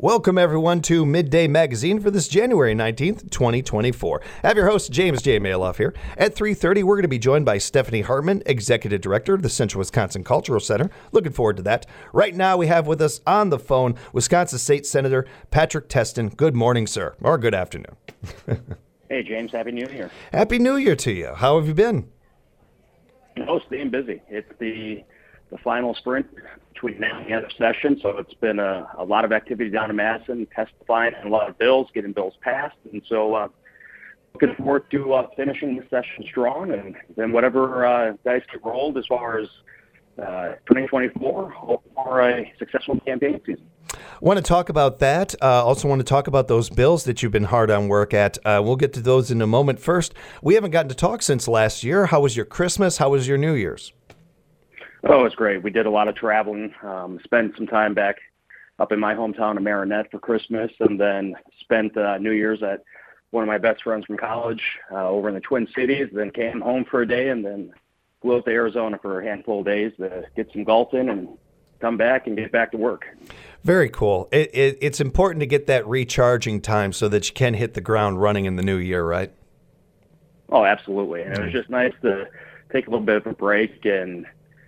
Welcome, everyone, to Midday Magazine for this January 19th, 2024. I have your host, James J. Maloff here. At 3:30, we're going to be joined by Stephanie Hartman, Executive Director of the Central Wisconsin Cultural Center. Looking forward to that. Right now, we have with us on the phone Wisconsin State Senator Patrick Testin. Good morning, sir, or good afternoon. Hey, James. Happy New Year. Happy New Year to you. How have you been? Oh, staying busy. It's the final sprint between now and the end of session, so it's been a lot of activity down in Madison, testifying on a lot of bills, getting bills passed, and so looking forward to finishing the session strong, and then whatever dice get rolled as far as 2024, hope for a successful campaign season. Want to talk about that. Also want to talk about those bills that you've been hard on work at. We'll get to those in a moment. First, we haven't gotten to talk since last year. How was your Christmas? How was your New Year's? Oh, it's great. We did a lot of traveling, spent some time back up in my hometown of Marinette for Christmas, and then spent New Year's at one of my best friends from college over in the Twin Cities, then came home for a day, and then flew out to Arizona for a handful of days to get some golf in and come back and get back to work. Very cool. It's important to get that recharging time so that you can hit the ground running in the new year, right? Oh, absolutely. And it was just nice to take a little bit of a break and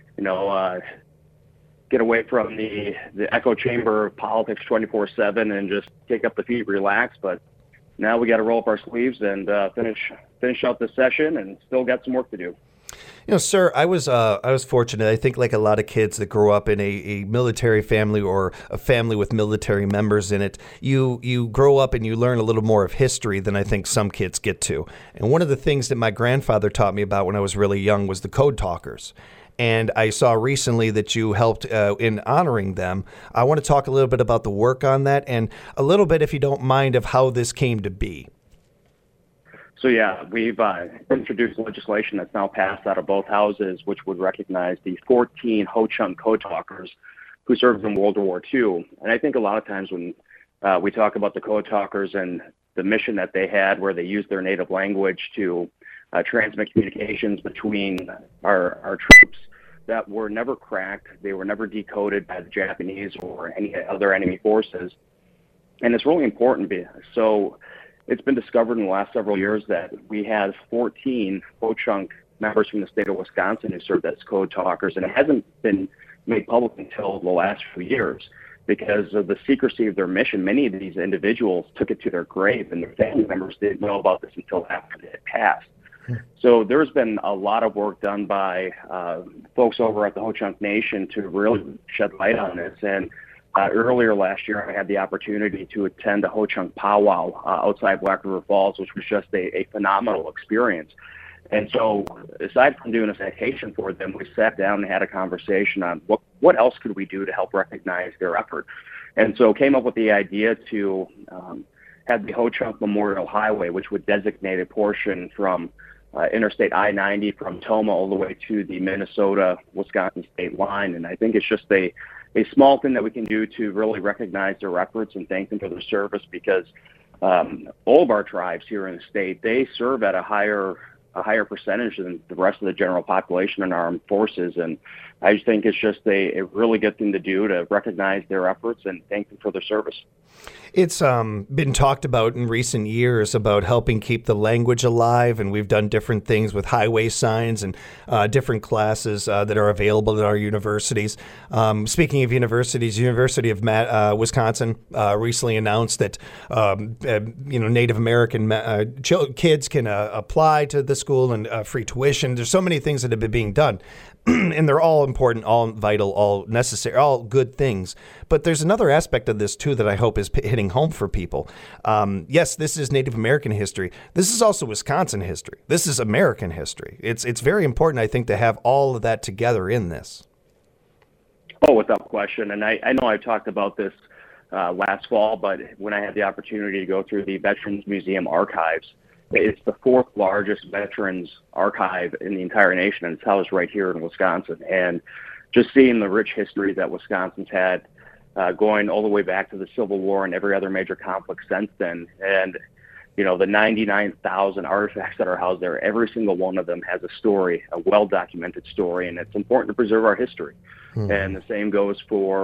get away from the echo chamber of politics 24/7 and just kick up the feet, relax. But now we got to roll up our sleeves and finish out the session, and still got some work to do. You know, sir, I was fortunate. I think like a lot of kids that grow up in a military family or a family with military members in it, you grow up and you learn a little more of history than I think some kids get to. And one of the things that my grandfather taught me about when I was really young was the Code Talkers. And I saw recently that you helped in honoring them. I want to talk a little bit about the work on that and a little bit, if you don't mind, of how this came to be. So, yeah, we've introduced legislation that's now passed out of both houses, which would recognize the 14 Ho-Chunk Code Talkers who served in World War II. And I think a lot of times when we talk about the Code Talkers and the mission that they had, where they used their native language to transmit communications between our troops that were never cracked, they were never decoded by the Japanese or any other enemy forces. And it's really important. So it's been discovered in the last several years that we have 14 Ho-Chunk members from the state of Wisconsin who served as Code Talkers, and it hasn't been made public until the last few years. Because of the secrecy of their mission, many of these individuals took it to their grave, and their family members didn't know about this until after they had passed. So there's been a lot of work done by folks over at the Ho-Chunk Nation to really shed light on this. And earlier last year, I had the opportunity to attend a Ho-Chunk powwow outside Black River Falls, which was just a phenomenal experience. And so aside from doing a citation for them, we sat down and had a conversation on what else could we do to help recognize their effort. And so came up with the idea to have the Ho-Chunk Memorial Highway, which would designate a portion from Interstate I-90 from Tomah all the way to the Minnesota-Wisconsin state line. And I think it's just a small thing that we can do to really recognize their efforts and thank them for their service, because all of our tribes here in the state, they serve at a higher percentage than the rest of the general population in our armed forces. And I just think it's just a really good thing to do to recognize their efforts and thank them for their service. It's been talked about in recent years about helping keep the language alive, and we've done different things with highway signs and different classes that are available at our universities. Speaking of universities, University of Wisconsin recently announced that Native American kids can apply to the school and free tuition. There's so many things that have been being done. And they're all important, all vital, all necessary, all good things. But there's another aspect of this, too, that I hope is hitting home for people. Yes, this is Native American history. This is also Wisconsin history. This is American history. It's very important, I think, to have all of that together in this. Oh, without question. And I know I talked about this last fall, but when I had the opportunity to go through the Veterans Museum archives, it's the fourth largest veterans archive in the entire nation, and it's housed right here in Wisconsin. And just seeing the rich history that Wisconsin's had going all the way back to the Civil War and every other major conflict since then. And, the 99,000 artifacts that are housed there, every single one of them has a story, a well-documented story, and it's important to preserve our history. Mm-hmm. And the same goes for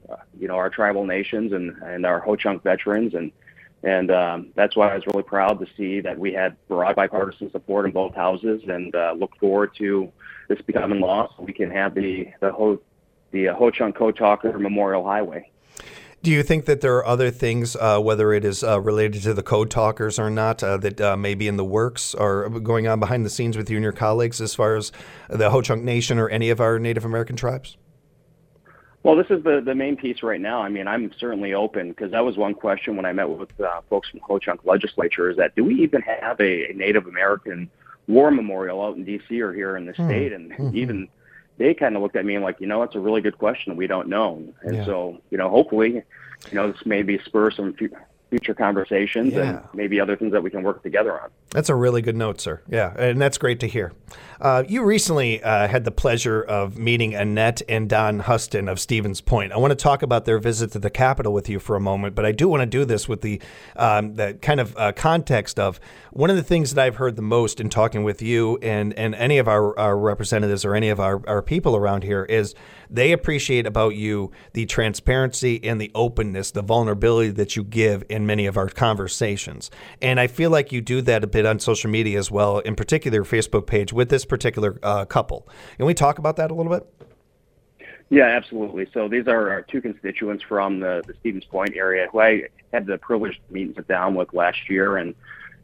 our tribal nations and our Ho-Chunk veterans, and that's why I was really proud to see that we had broad bipartisan support in both houses, and look forward to this becoming law so we can have the Ho-Chunk Code Talker Memorial Highway. Do you think that there are other things, whether it is related to the code talkers or not, that may be in the works or going on behind the scenes with you and your colleagues as far as the Ho-Chunk Nation or any of our Native American tribes? Well, this is the main piece right now. I mean, I'm certainly open, because that was one question when I met with folks from Ho-Chunk legislature, is that do we even have a Native American war memorial out in D.C. or here in the state? And even they kind of looked at me and like, it's a really good question. We don't know. And so, hopefully, this maybe spur some future conversations and maybe other things that we can work together on. That's a really good note, sir. Yeah, and that's great to hear. You recently had the pleasure of meeting Annette and Don Huston of Stevens Point. I want to talk about their visit to the Capitol with you for a moment, but I do want to do this with the kind of context of one of the things that I've heard the most in talking with you and any of our representatives or any of our people around here is they appreciate about you the transparency and the openness, the vulnerability that you give in many of our conversations. And I feel like you do that a bit on social media as well, in particular your Facebook page with this particular couple. Can we talk about that a little bit? Yeah, absolutely. So these are our two constituents from the Stevens Point area who I had the privilege to meet and sit down with last year. And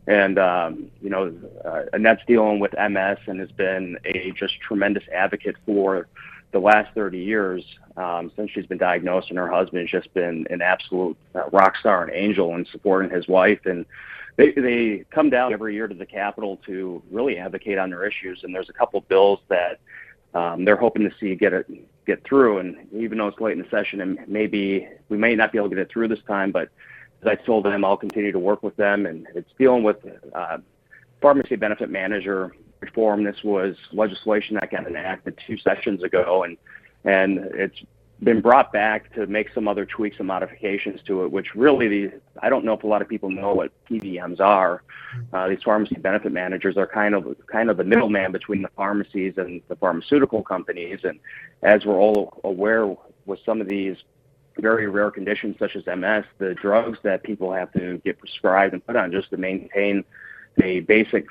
Annette's dealing with MS and has been a just tremendous advocate for the last 30 years since she's been diagnosed, and her husband has just been an absolute rock star and angel in supporting his wife. And they come down every year to the Capitol to really advocate on their issues. And there's a couple bills that they're hoping to see get through. And even though it's late in the session and maybe we may not be able to get it through this time, but as I told them, I'll continue to work with them. And it's dealing with pharmacy benefit manager reform. This was legislation that got enacted 2 sessions ago, and it's been brought back to make some other tweaks and modifications to it, which really I don't know if a lot of people know what PBMs are. These pharmacy benefit managers are kind of the middleman between the pharmacies and the pharmaceutical companies. And as we're all aware, with some of these very rare conditions such as MS, the drugs that people have to get prescribed and put on just to maintain a basic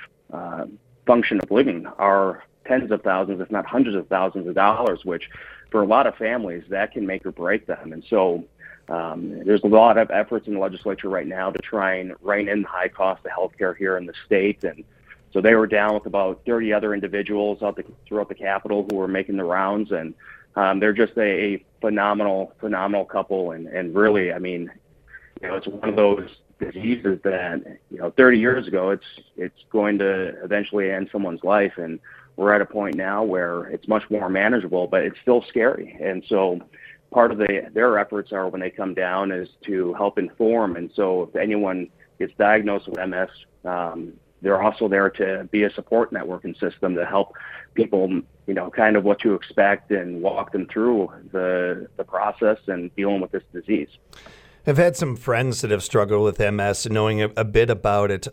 function of living are tens of thousands, if not hundreds of thousands of dollars, which for a lot of families, that can make or break them. And so there's a lot of efforts in the legislature right now to try and rein in the high cost of healthcare here in the state. And so they were down with about 30 other individuals throughout the Capitol who were making the rounds. And they're just a phenomenal couple. And really, I mean, it's one of those diseases that 30 years ago it's going to eventually end someone's life, and we're at a point now where it's much more manageable, but it's still scary. And so part of their efforts are, when they come down, is to help inform. And so if anyone gets diagnosed with MS, they're also there to be a support networking system to help people kind of what to expect and walk them through the process and dealing with this disease. I've had some friends that have struggled with MS, and knowing a bit about it,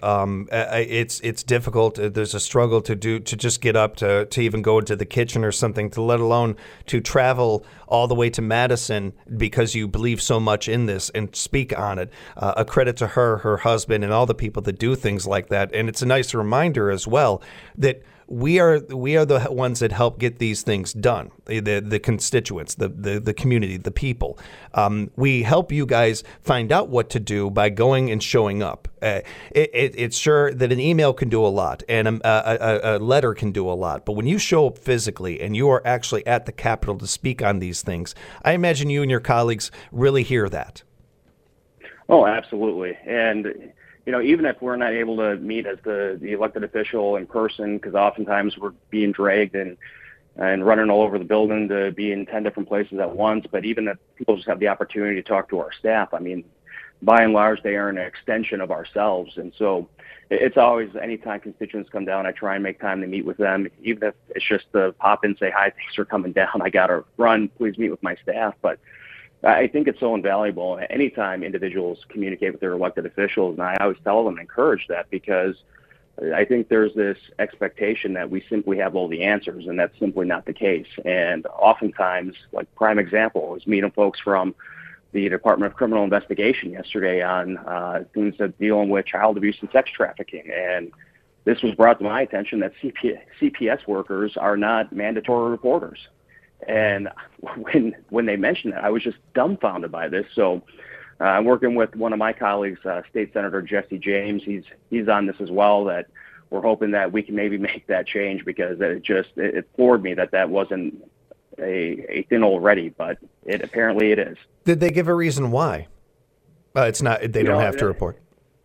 it's difficult. There's a struggle to just get up to even go into the kitchen or something, to let alone to travel all the way to Madison because you believe so much in this and speak on it. A credit to her husband, and all the people that do things like that. And it's a nice reminder as well that we are the ones that help get these things done. The constituents, the community, the people. We help you guys find out what to do by going and showing up. It's sure that an email can do a lot, and a letter can do a lot. But when you show up physically and you are actually at the Capitol to speak on these things, I imagine you and your colleagues really hear that. Oh, absolutely. And even if we're not able to meet as the elected official in person, because oftentimes we're being dragged and running all over the building to be in 10 different places at once, but even if people just have the opportunity to talk to our staff, I mean, by and large, they are an extension of ourselves. And so it's always, anytime constituents come down, I try and make time to meet with them, even if it's just to pop in, say, hi, thanks for coming down, I got to run, please meet with my staff. But I think it's so invaluable anytime individuals communicate with their elected officials, and I always tell them and encourage that, because I think there's this expectation that we simply have all the answers, and that's simply not the case. And oftentimes, like prime example, I was meeting folks from the Department of Criminal Investigation yesterday on things that dealing with child abuse and sex trafficking. And this was brought to my attention that CPS workers are not mandatory reporters. And when they mentioned that, I was just dumbfounded by this. So I'm working with one of my colleagues, State Senator Jesse James. He's on this as well, that we're hoping that we can maybe make that change, because it floored me that wasn't a thing already, but apparently it is. Did they give a reason why? It's not. They don't have to report.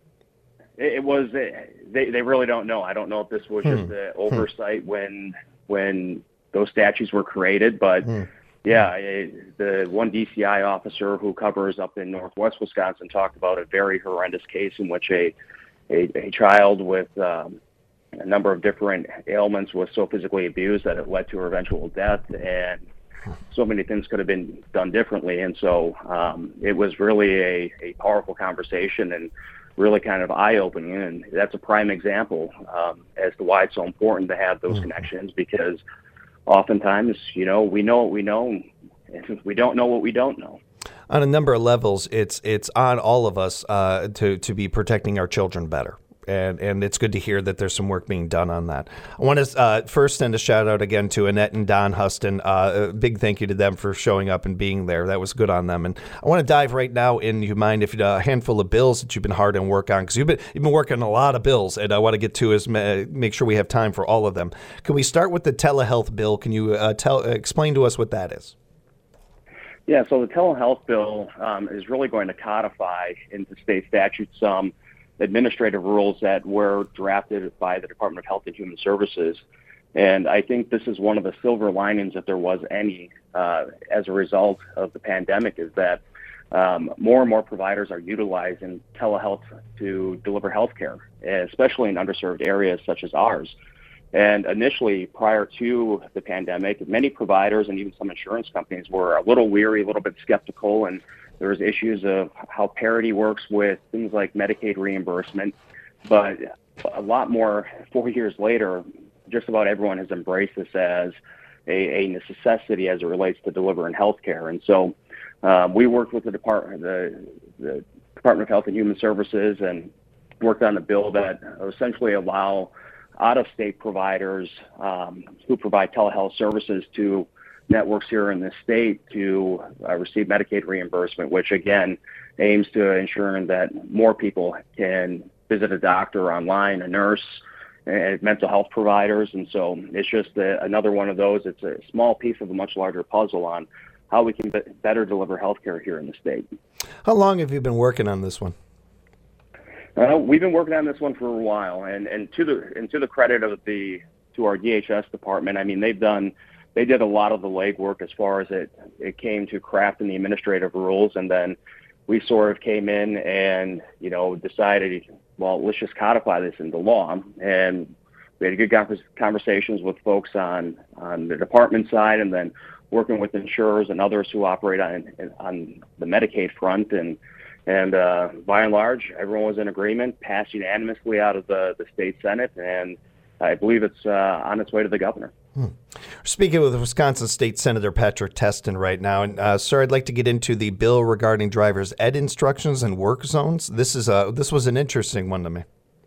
It was. They really don't know. I don't know if this was just an oversight when those statutes were created, but yeah, the one DCI officer who covers up in northwest Wisconsin talked about a very horrendous case in which a child with a number of different ailments was so physically abused that it led to her eventual death, and so many things could have been done differently. And so it was really a powerful conversation and really kind of eye-opening. And that's a prime example as to why it's so important to have those connections, because oftentimes, we know what we know, and we don't know what we don't know. On a number of levels, it's on all of us to be protecting our children better. And it's good to hear that there's some work being done on that. I want to first send a shout out again to Annette and Don Huston. A big thank you to them for showing up and being there. That was good on them. And I want to dive right now in. You mind if a handful of bills that you've been hard on work on, because you've been working on a lot of bills, and I want to get to make sure we have time for all of them. Can we start with the telehealth bill? Can you explain to us what that is? Yeah, so the telehealth bill is really going to codify into state statutes some administrative rules that were drafted by the Department of Health and Human Services. And I think this is one of the silver linings, if there was any, as a result of the pandemic, is that more and more providers are utilizing telehealth to deliver health care, especially in underserved areas such as ours. And initially, prior to the pandemic, many providers and even some insurance companies were a little weary, a little bit skeptical, and there was issues of how parity works with things like Medicaid reimbursement. But a lot more, 4 years later, just about everyone has embraced this as a necessity as it relates to delivering health care. And so we worked with the Department of Health and Human Services and worked on a bill that essentially allow out-of-state providers who provide telehealth services to networks here in the state to receive Medicaid reimbursement, which again aims to ensuring that more people can visit a doctor online, a nurse, and mental health providers. And so it's just another one of those. It's a small piece of a much larger puzzle on how we can better deliver healthcare here in the state. How long have you been working on this one? We've been working on this one for a while, and to the credit of to our DHS department, I mean they did a lot of the legwork as far as it came to crafting the administrative rules, and then we sort of came in and decided, well, let's just codify this into law. And we had good conversations with folks on the department side, and then working with insurers and others who operate on the Medicaid front, and by and large, everyone was in agreement, passed unanimously out of the state Senate, and I believe it's on its way to the governor. Speaking with Wisconsin State Senator Patrick Testin right now, and sir, I'd like to get into the bill regarding driver's ed instructions and work zones. This was an interesting one to me.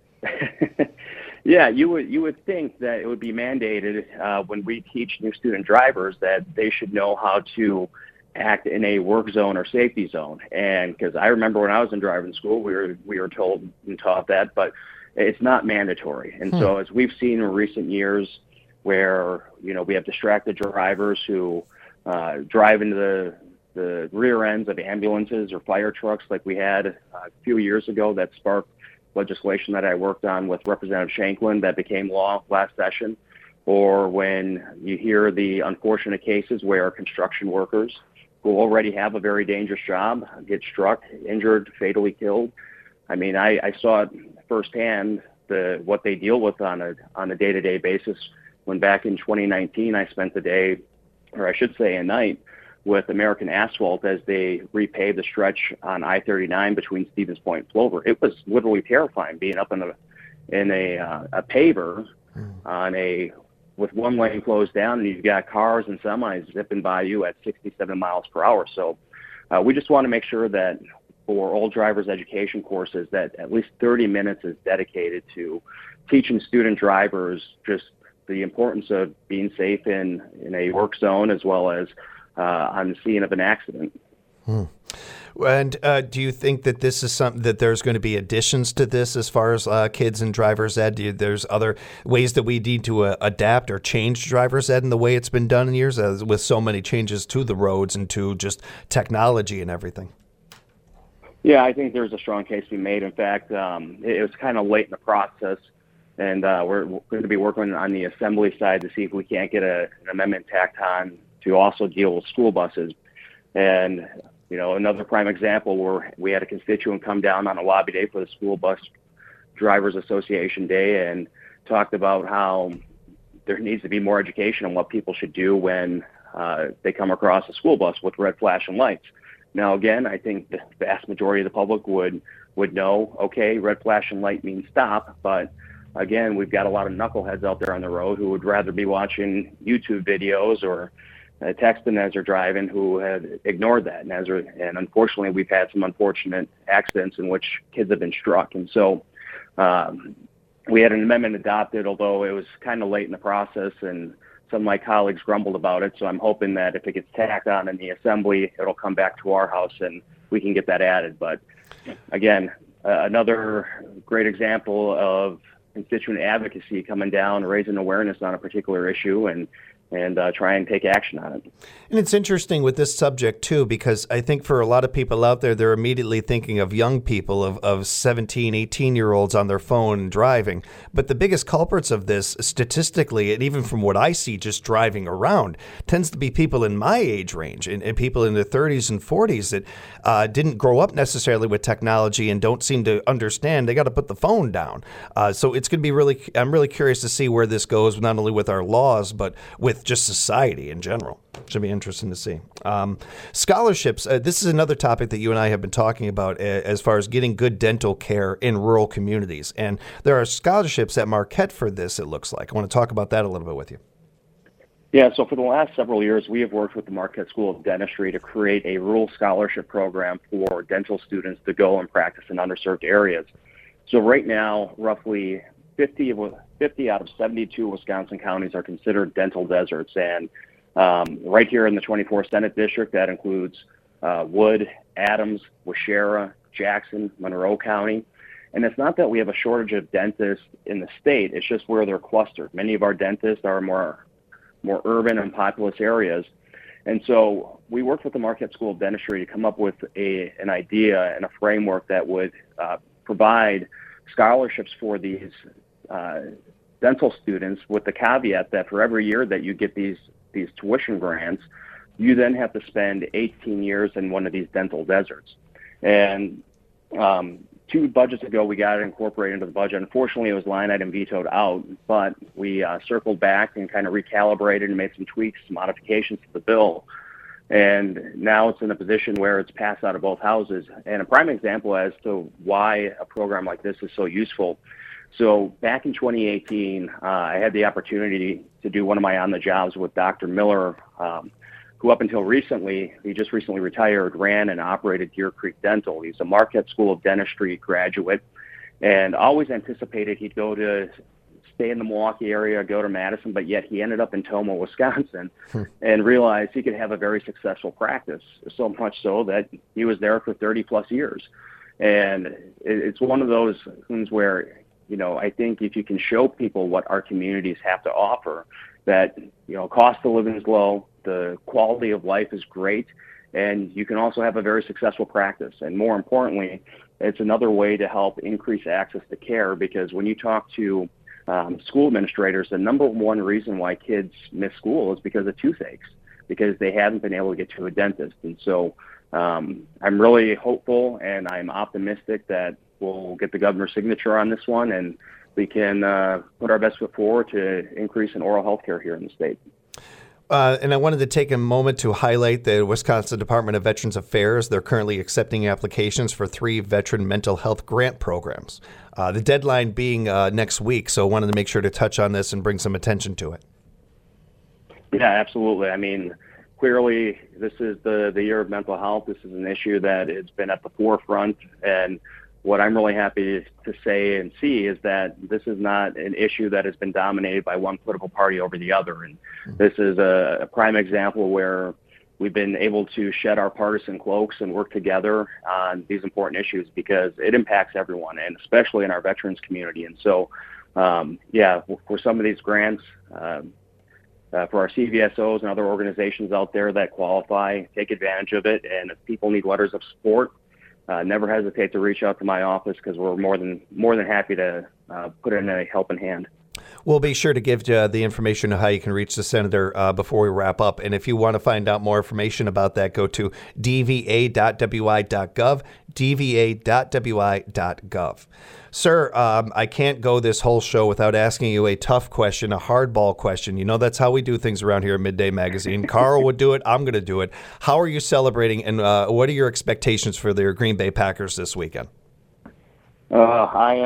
Yeah, you would think that it would be mandated when we teach new student drivers that they should know how to act in a work zone or safety zone. And because I remember when I was in driving school, we were told and taught that, but it's not mandatory. And so as we've seen in recent years, where we have distracted drivers who drive into the rear ends of ambulances or fire trucks, like we had a few years ago, that sparked legislation that I worked on with Representative Shanklin that became law last session, or when you hear the unfortunate cases where construction workers who already have a very dangerous job get struck, injured, fatally killed. I mean, I saw it firsthand, what they deal with on a day-to-day basis. When back in 2019, I spent the day, or I should say a night, with American Asphalt as they repaved the stretch on I-39 between Stevens Point and Plover. It was literally terrifying being up in in a paver on a with one lane closed down, and you've got cars and semis zipping by you at 67 miles per hour. So we just want to make sure that for old drivers education courses that at least 30 minutes is dedicated to teaching student drivers just the importance of being safe in a work zone as well as on the scene of an accident. And do you think that this is something that there's going to be additions to this as far as kids and driver's ed? There's other ways that we need to adapt or change driver's ed in the way it's been done in years with so many changes to the roads and to just technology and everything? Yeah, I think there's a strong case to be made. In fact, it was kind of late in the process, and we're going to be working on the assembly side to see if we can't get an amendment tacked on to also deal with school buses. And another prime example where we had a constituent come down on a lobby day for the School Bus Drivers Association Day and talked about how there needs to be more education on what people should do when they come across a school bus with red flashing lights. Now, again, I think the vast majority of the public would know, okay, red flashing light means stop, but again, we've got a lot of knuckleheads out there on the road who would rather be watching YouTube videos or texting as they're driving who have ignored that. And unfortunately, we've had some unfortunate accidents in which kids have been struck. And so we had an amendment adopted, although it was kind of late in the process, and some of my colleagues grumbled about it. So I'm hoping that if it gets tacked on in the assembly, it'll come back to our house and we can get that added. But again, another great example of constituent advocacy coming down, raising awareness on a particular issue, and try and take action on it. And it's interesting with this subject, too, because I think for a lot of people out there, they're immediately thinking of young people, of 17, 18-year-olds on their phone and driving. But the biggest culprits of this, statistically, and even from what I see just driving around, tends to be people in my age range and people in their 30s and 40s that didn't grow up necessarily with technology and don't seem to understand. They got to put the phone down. So it's going to be I'm really curious to see where this goes, not only with our laws, but with just society in general. Should be interesting to see. Scholarships. This is another topic that you and I have been talking about as far as getting good dental care in rural communities. And there are scholarships at Marquette for this, it looks like. I want to talk about that a little bit with you. Yeah, so for the last several years, we have worked with the Marquette School of Dentistry to create a rural scholarship program for dental students to go and practice in underserved areas. So right now, roughly 50 out of 72 Wisconsin counties are considered dental deserts. And right here in the 24th Senate District, that includes Wood, Adams, Waushara, Jackson, Monroe County. And it's not that we have a shortage of dentists in the state, it's just where they're clustered. Many of our dentists are more urban and populous areas. And so we worked with the Marquette School of Dentistry to come up with an idea and a framework that would provide scholarships for these dental students, with the caveat that for every year that you get these tuition grants, you then have to spend 18 years in one of these dental deserts. And 2 budgets ago, we got it incorporated into the budget. Unfortunately, it was line item vetoed out, but we circled back and kind of recalibrated and made some tweaks, some modifications to the bill. And now it's in a position where it's passed out of both houses. And a prime example as to why a program like this is so useful. So back in 2018, I had the opportunity to do one of my on-the-jobs with Dr. Miller, who up until recently, he just recently retired, ran and operated Deer Creek Dental. He's a Marquette School of Dentistry graduate and always anticipated he'd go to stay in the Milwaukee area, go to Madison, but yet he ended up in Tomah, Wisconsin, and realized he could have a very successful practice, so much so that he was there for 30-plus years. And it's one of those things where, I think if you can show people what our communities have to offer, that, cost of living is low, the quality of life is great, and you can also have a very successful practice. And more importantly, it's another way to help increase access to care, because when you talk to school administrators, the number one reason why kids miss school is because of toothaches, because they haven't been able to get to a dentist. And so I'm really hopeful and I'm optimistic that we'll get the governor's signature on this one, and we can put our best foot forward to increase in oral health care here in the state. And I wanted to take a moment to highlight the Wisconsin Department of Veterans Affairs. They're currently accepting applications for 3 veteran mental health grant programs. The deadline being next week, so I wanted to make sure to touch on this and bring some attention to it. Yeah, absolutely. I mean, clearly, this is the year of mental health. This is an issue that has been at the forefront. And what I'm really happy to say and see is that this is not an issue that has been dominated by one political party over the other. And this is a prime example where we've been able to shed our partisan cloaks and work together on these important issues because it impacts everyone, and especially in our veterans community. And so, for some of these grants, for our CVSOs and other organizations out there that qualify, take advantage of it. And if people need letters of support, never hesitate to reach out to my office because we're more than happy to put in a helping hand. We'll be sure to give you the information on how you can reach the senator before we wrap up. And if you want to find out more information about that, go to dva.wi.gov, dva.wi.gov. Sir, I can't go this whole show without asking you a tough question, a hardball question. You know, that's how we do things around here at Midday Magazine. Carl would do it. I'm going to do it. How are you celebrating, and what are your expectations for the Green Bay Packers this weekend? I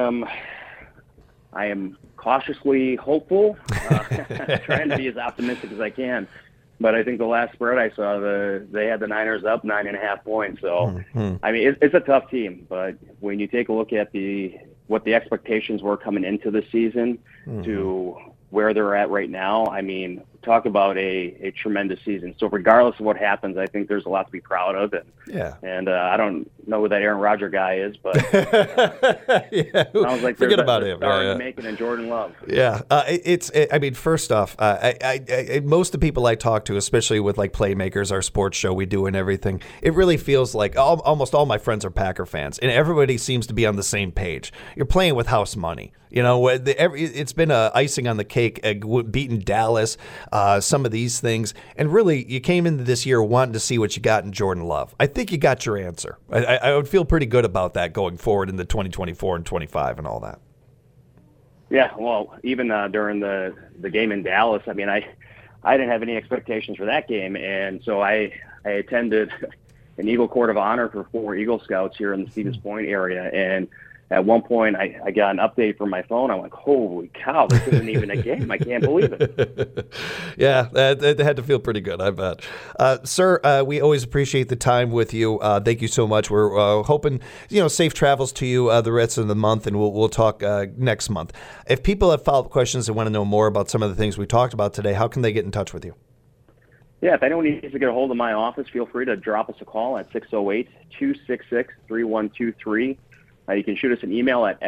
am cautiously hopeful, trying to be as optimistic as I can. But I think the last spread I saw, they had the Niners up 9.5 points. So, I mean, it's a tough team. But when you take a look at what the expectations were coming into the season to where they're at right now, I mean, talk about a tremendous season. So regardless of what happens, I think there's a lot to be proud of. And I don't know who that Aaron Rodgers guy is, but sounds like forget about him. Making and Jordan Love. Yeah, I mean, first off, I most of the people I talk to, especially with like Playmakers, our sports show we do and everything, it really feels like almost all my friends are Packer fans, and everybody seems to be on the same page. You're playing with house money. You know, it's been icing on the cake, beating Dallas, some of these things. And really, you came into this year wanting to see what you got in Jordan Love. I think you got your answer. I would feel pretty good about that going forward into 2024 and 25 and all that. Yeah, well, even during the game in Dallas, I mean, I didn't have any expectations for that game. And so I attended an Eagle Court of Honor for 4 Eagle Scouts here in the Stevens Point area. And at one point, I got an update from my phone. I'm like, holy cow, this isn't even a game. I can't believe it. Yeah, that had to feel pretty good, I bet. Sir, we always appreciate the time with you. Thank you so much. We're hoping, safe travels to you the rest of the month, and we'll talk next month. If people have follow-up questions and want to know more about some of the things we talked about today, how can they get in touch with you? Yeah, if anyone needs to get a hold of my office, feel free to drop us a call at 608-266-3123. You can shoot us an email at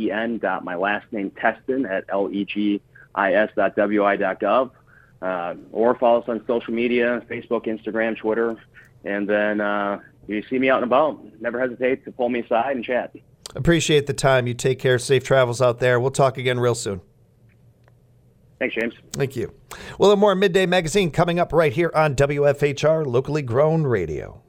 sen.mylastnameteston@legis.wi.gov, or follow us on social media, Facebook, Instagram, Twitter. And then if you see me out and about, never hesitate to pull me aside and chat. Appreciate the time. You take care. Safe travels out there. We'll talk again real soon. Thanks, James. Thank you. Well, more Midday Magazine coming up right here on WFHR, locally grown radio.